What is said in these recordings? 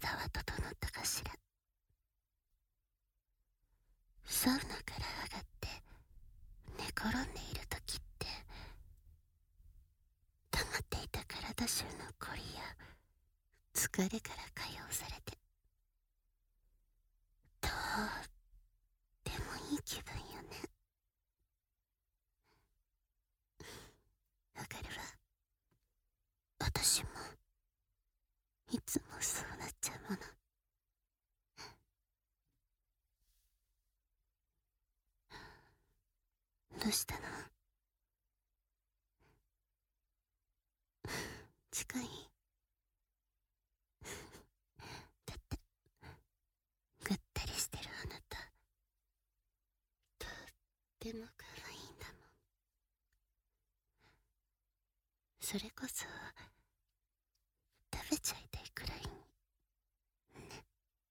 体は整ったかしら。サウナから上がって寝転んでいる時って、溜まっていた体中のこりや疲れから解放されて、とってもいい気分よね。わかるわ。私もいつもそうなっちゃうもの。どうしたの？近い？だってぐったりしてるあなた、とっても可愛いんだもん。それこそ食べちゃいたいくらいにね。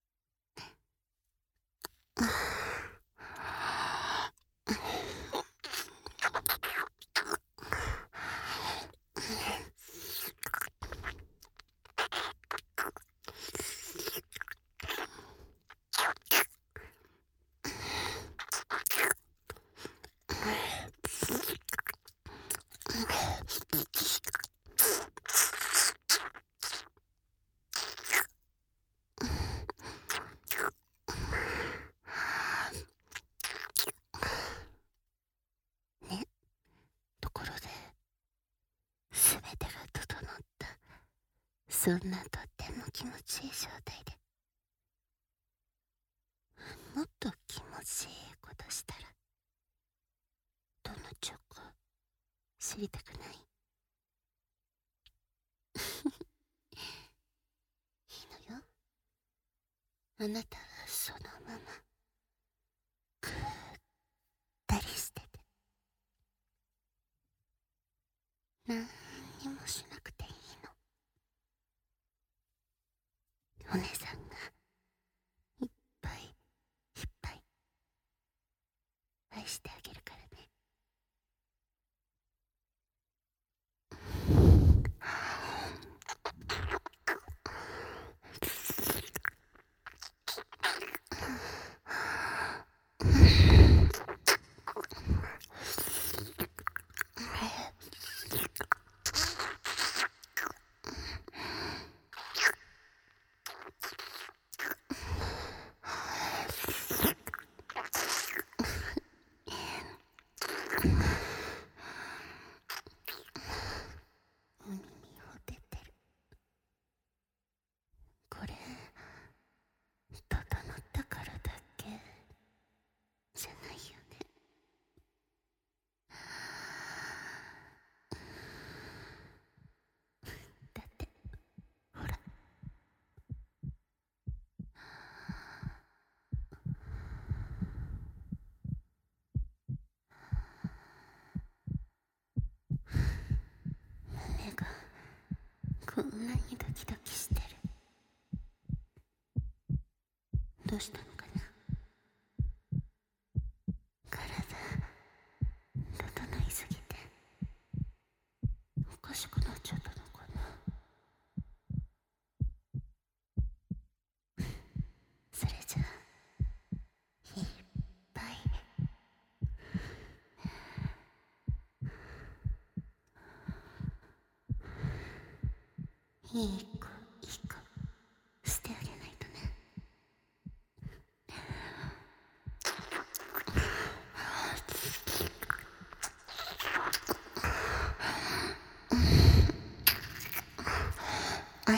ね、ところで、すべてが整った、そんなとっても気持ちいい状態で、もっと気持ちいいことしたらどうなっちゃうか知りたくない？いいのよ。あなたはそのままぐったりしてて、なんにもしなくていいの。お姉さんがいっぱいいっぱい愛してあげるからね。お耳ほてってる。これ整ったからだけじゃないよね。だってほら、胸がこんなにドキドキしてる。どうしたのかな。体整いすぎておかしくなっちゃったのかな。それじゃあいっぱいいい子いい子してあげないとね。あれ、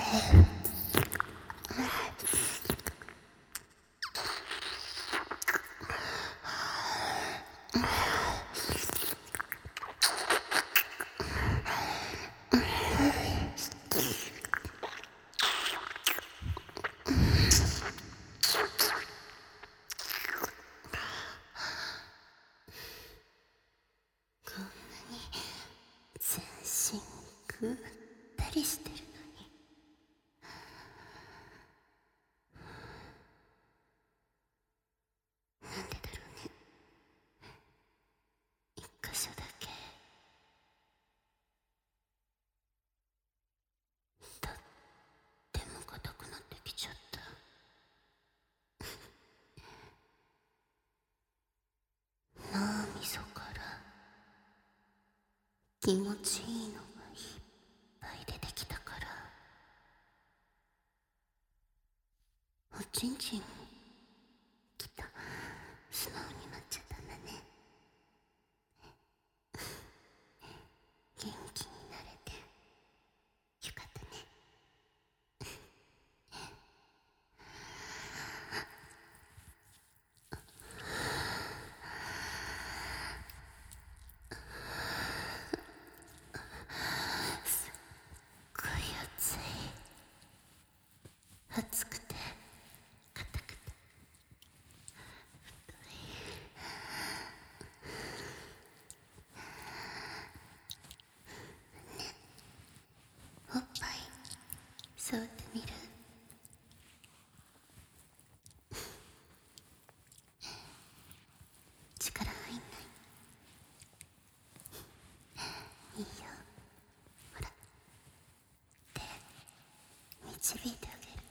こんなに全身ぐったりしてるのに気持ちいいのがいっぱい出てきたから、おちんちんきっと素直になっちゃったんだね。元気になれてよかったね。すっごい暑くて硬くて太い。おっぱい触ってみる？力入んない？いいよ、ほら、手導いてあげる。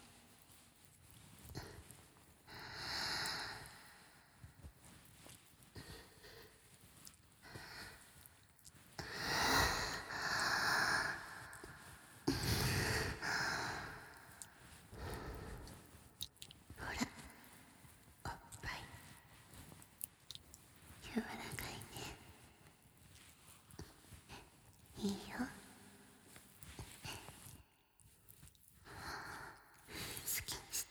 ほら、おっぱい柔らかいね。いいよ、好きにして。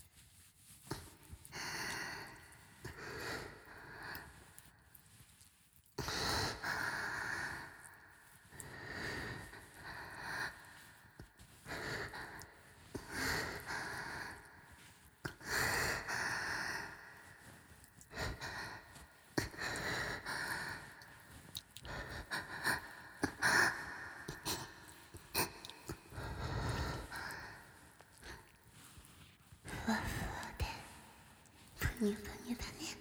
ふわふわでぷにゅぷにゅだね。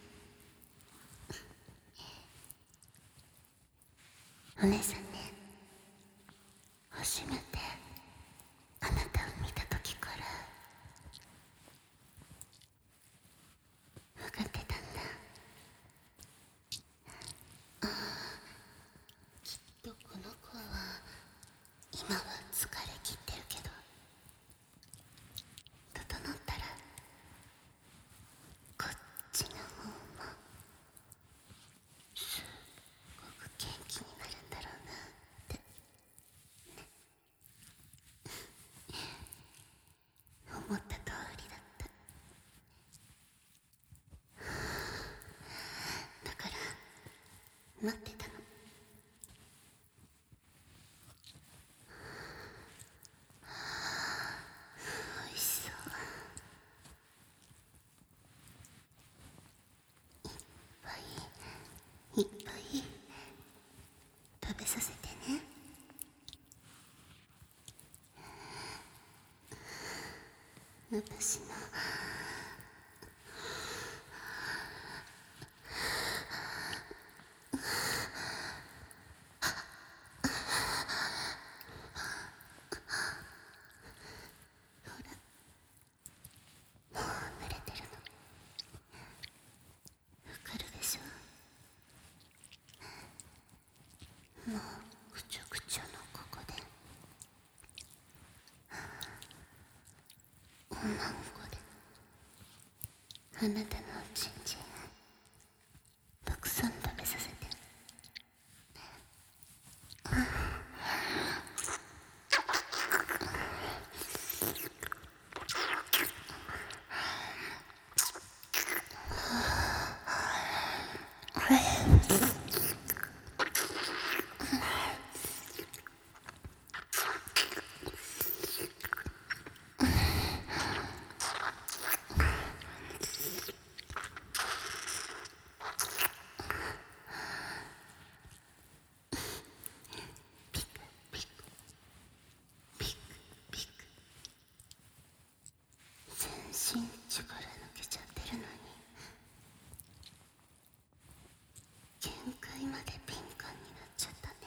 お姉さんね、初めてあなたを見た時から分かってたんだ。きっとこの子は今は疲れ切ってるけど、整ったらこっちの方もすっごく元気になるんだろうなって思った通りだった。だから待ってたの。美味しそう。いっぱい食べさせてね。私のもう濡れてるのわかるでしょ？もうぐちょぐちょのここでおまんこであなたのおちんちんたくさん食べさせて。ピクピクピクピク、全身力抜けちゃってるのに限界まで敏感になっちゃったね。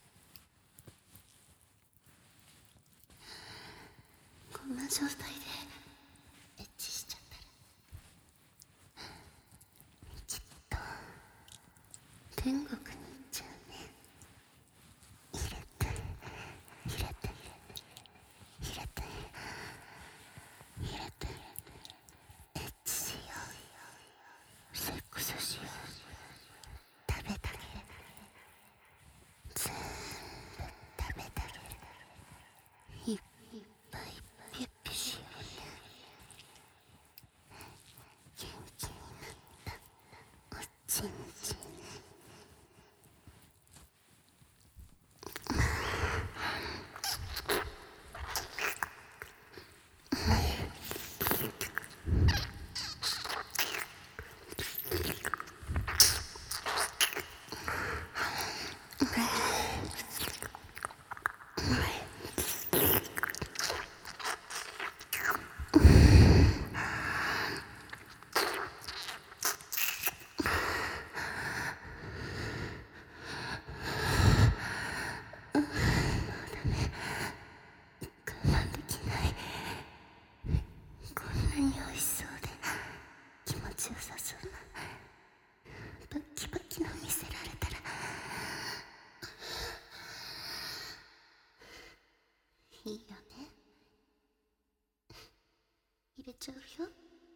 こんな状態でエッチしちゃったらきっと天国に行っちゃうね。 入れちゃうよ。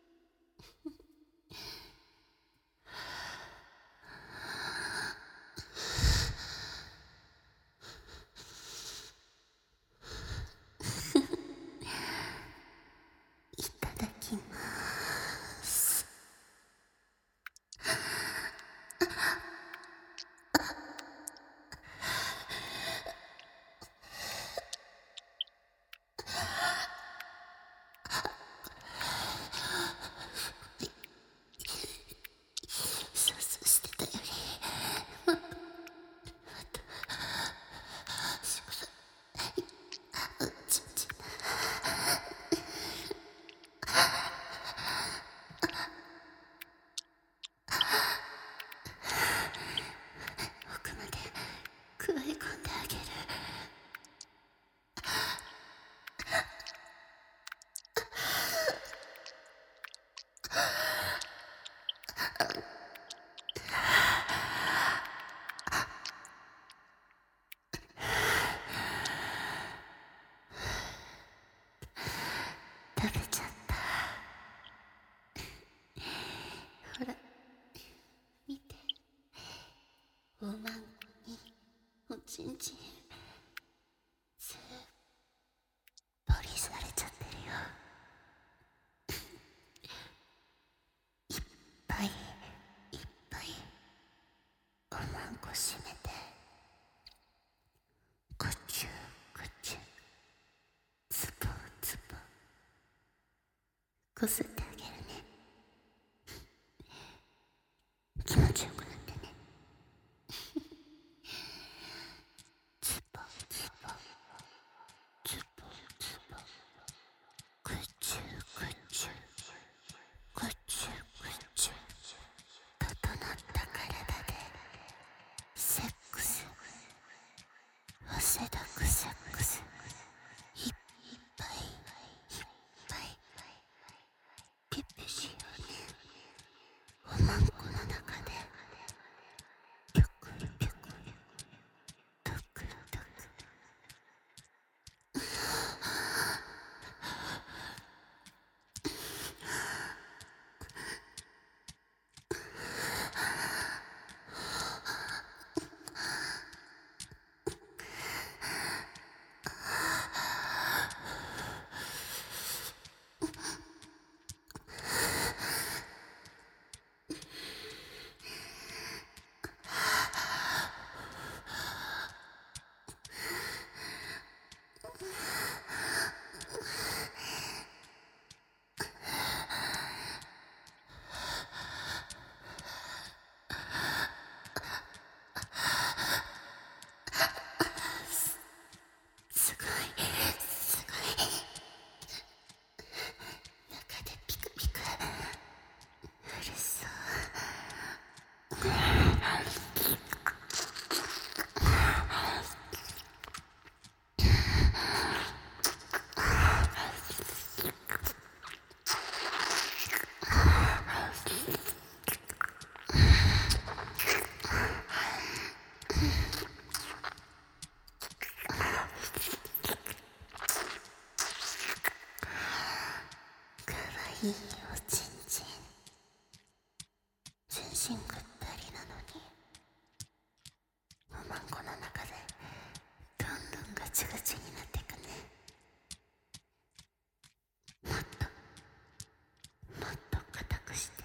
いただきます。想像してたよりもっと仕事ちんちん奥までくわえ込んであげる。食べちゃった。ほら見て、おまんこにおちんちんすっぽりされちゃってるよ。いっぱいいっぱいおまんこ閉めて、ぐちゅぐちゅつぼつぼこすってあげるね。気持ちよくなってね。つぼつぼつぼつぼぐちゅぐちゅぐちゅぐちゅ整った体でセックス、汗だくセックス、いっぱいいっぱいピッピしようね。おまんこの中でぴょくぴょくとくとくすごいすごい、中でピクピクうるそう。かわいいおちんちん、全身ぐったりなのにおまんこの中でどんどんガチガチになっていくね。もっともっと硬くして、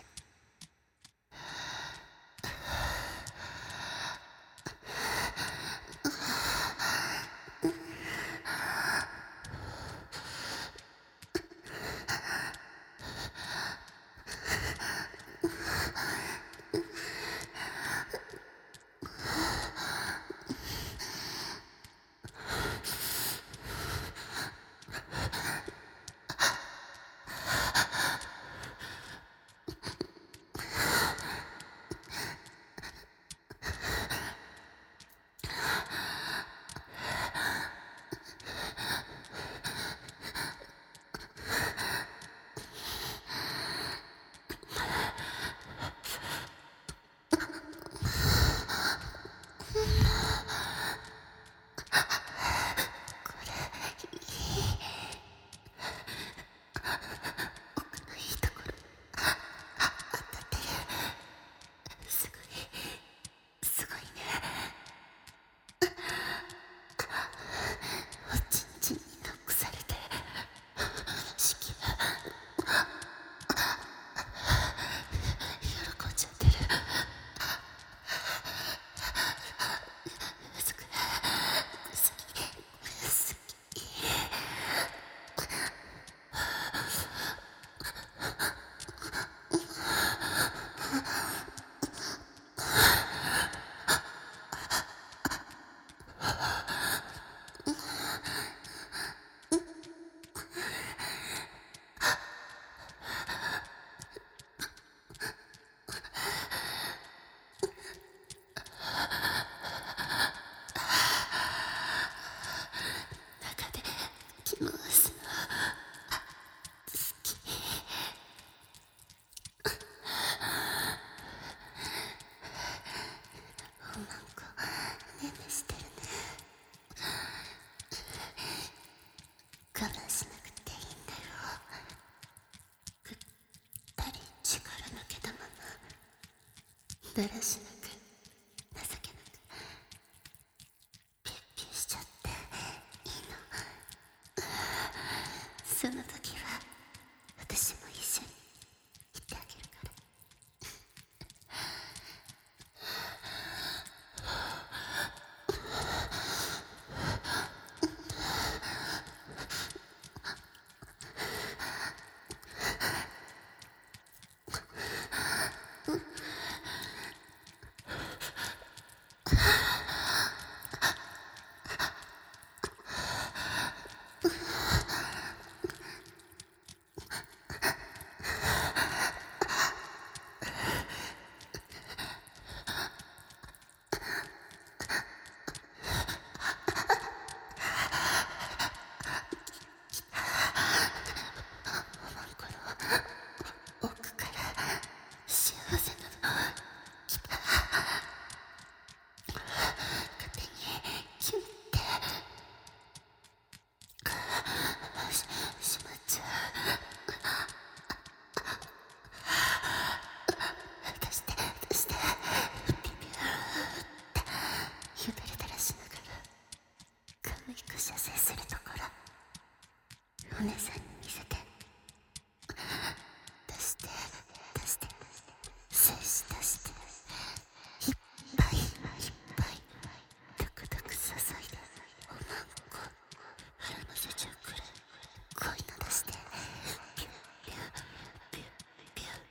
だらしなく情けなくピュッピュしちゃっていいの。その時は私も一緒に行ってあげるから。奥から幸せなの来た。勝手にキュンってしまっちゃう。出して出してビビューってよだれ垂らしながら可愛く射精するところお姉さんに見せて。出して出して精子出していっぱいいっぱいダクダク注いでおまんこ膨らませちゃうくらいこういうの出してピュッピュッピュッピュッ。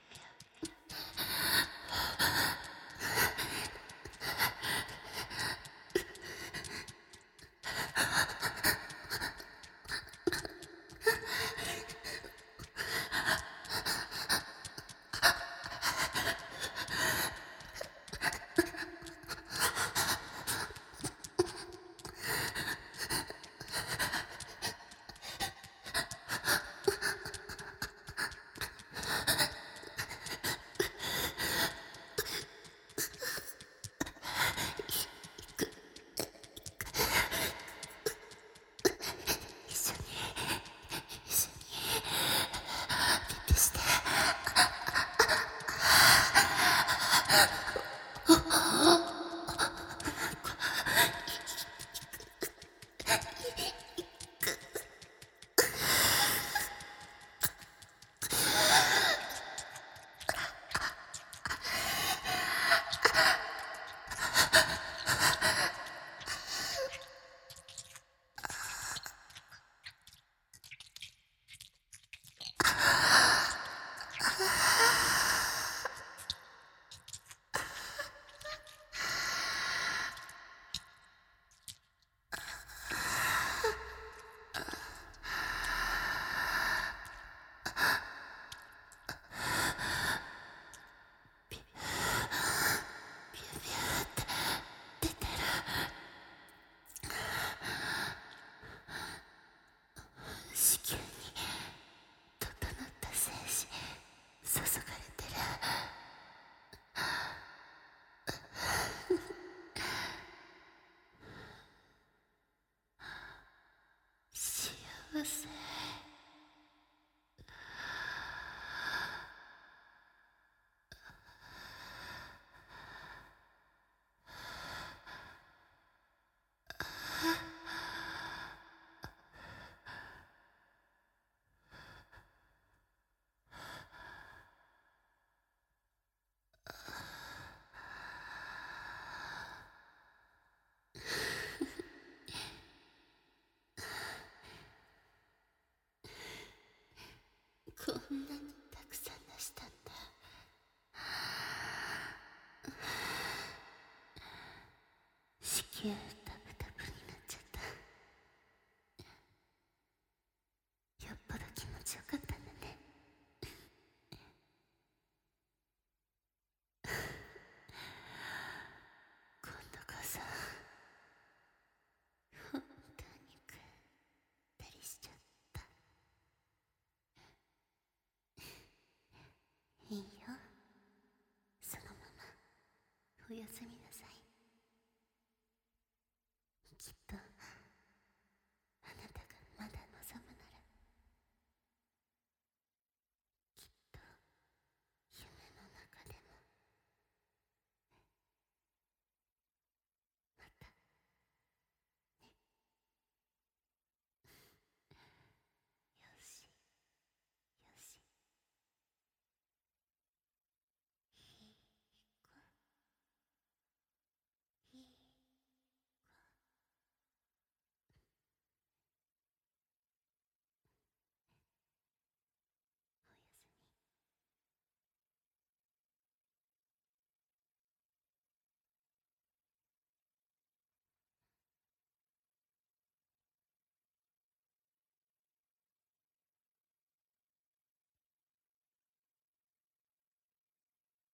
一緒にピピして。子宮に整った精子注がれてる。幸せ。こんなにたくさん出したんだ。子宮タプタプになっちゃった。よっぽど気持ちよかったんだね。今度こそ本当にぐったりしちゃった。いいよ、そのままおやすみなさい。